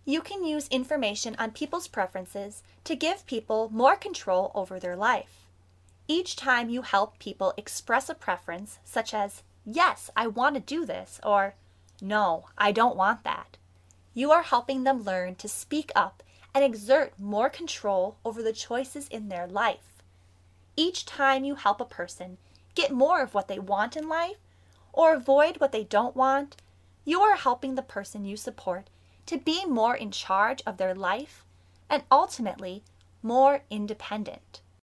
You can use information on people's preferences to give people more control over their life. Each time you help people express a preference, such as, "Yes, I want to do this," or "No, I don't want that," you are helping them learn to speak up and exert more control over the choices in their life. Each time you help a person get more of what they want in life or avoid what they don't want, you are helping the person you support to be more in charge of their life and ultimately more independent.